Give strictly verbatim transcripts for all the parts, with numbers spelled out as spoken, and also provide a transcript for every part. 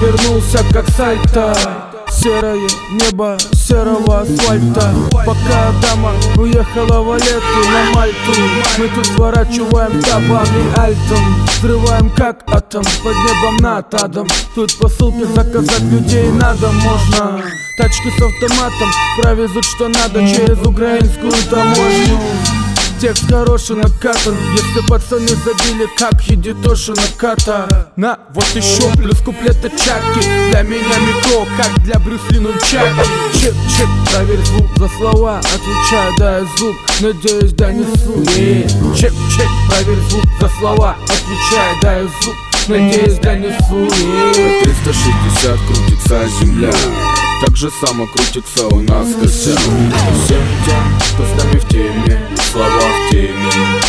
вернулся как сальто. Серое небо серого асфальта. Пока дама уехала в Валетту на Мальту, мы тут сворачиваем табом и альтом, взрываем как атом под небом над адом. Тут посылки заказать людей надо можно. Тачки с автоматом провезут что надо через украинскую таможню. Текст хороший накатан, если пацаны забили как Хидитоши Наката. На, вот еще плюс куплета Чаки. Для меня метро, как для Брюсли Нунчаки. Чек-чек, проверь звук за слова, отвечаю, дай звук, надеюсь донесу. Чек-чек, проверь звук за слова, отвечаю, дай звук, надеюсь донесу. На триста шестьдесят крутится земля, так же само крутится у нас костяк. Всем тем, кто с нами в теме, слова в теме.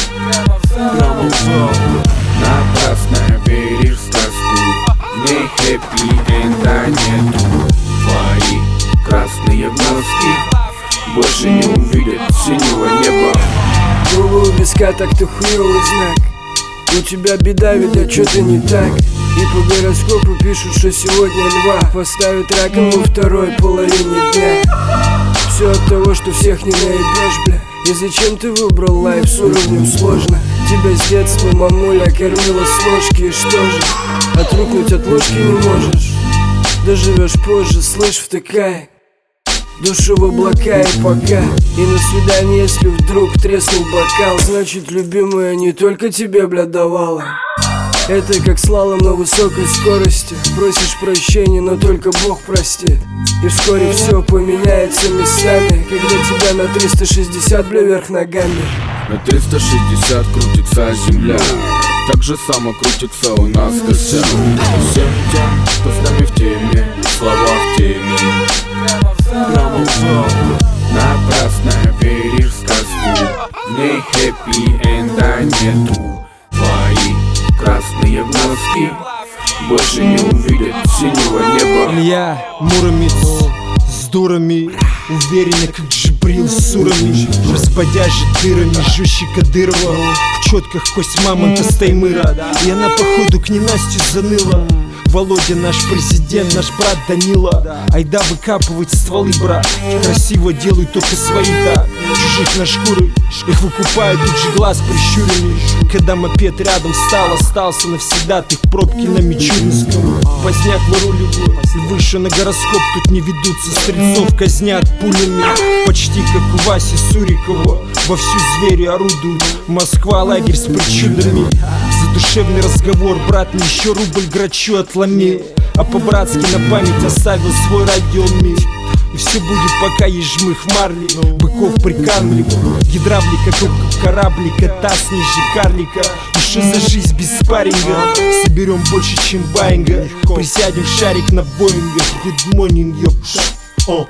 Напрасно веришь в сказку, в ней хэппи-энда нету. Твои красные глазки больше не увидят синего неба. Губы у виска, так ты хуёвый знак. У тебя беда, видать, что-то не так. И по гороскопу пишут, что сегодня льва поставят раком во второй половине дня. Все от того, что всех не наебешь, бля. И зачем ты выбрал лайф с уровнем сложно? Тебя с детства мамуля кормила с ложки. И что же, отрукнуть от ложки не можешь. Доживешь позже, слышь, втыкай душу в облака и пока. И на свидание, если вдруг треснул бокал, значит, любимая не только тебе, бля, давала. Это как слалом на высокой скорости. Просишь прощения, но только Бог простит. И вскоре все поменяется местами, когда тебя на триста шестьдесят, бля, вверх ногами. На триста шестьдесят крутится земля, так же само крутится у нас костяк. Всем тем, кто с нами в теме, слова в теме. Напрасно веришь в сказку, в ней хэппи-энда нету. Твои красные глазки больше не увидят синего неба. Илья Муромец с дурами, уверенно как Джибрил с урами, разбодяжит дырами, жуще Кадырова. В четках кость мамонта с Таймыра, и она походу к ненастью заныла. Володя наш президент, наш брат Данила. Айда выкапывать стволы, брат. Красиво делают только свои, да. Чужих на шкуры, их выкупают тут же глаз прищуренный. Когда мопед рядом стал, остался навсегда. Ты в пробке на Мичуринском. Поздняк выруливаю, выше на гороскоп тут не ведутся. Стрельцов казнят пулями, почти как у Васи Сурикова. Вовсю звери орудуют, Москва лагерь с причудами. Задушевный разговор, брат, мне еще рубль грачу отломи. А по-братски на память оставил свой радиомир. И все будет, пока есть жмых марли. Быков прикармливаю, гидравлика, как кораблика, таз ниже карлика. И что за жизнь без спарринга? Соберем больше, чем Баинга. Присядем в шарик на Боинга. Good morning, ёпта. О.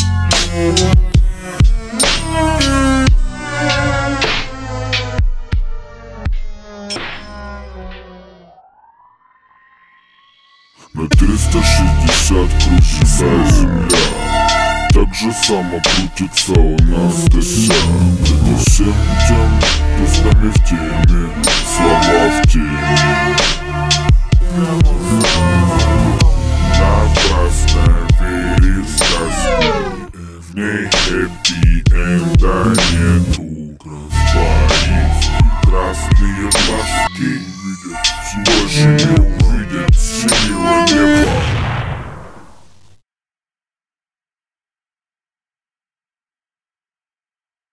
На триста шестьдесят крутится земля, так же само крутится у нас косяк. И всем тем, кто с нами в теме, слова в теме. Напрасно веришь в сказку, в ней хэппи-энда нету. Твои красные глазки больше не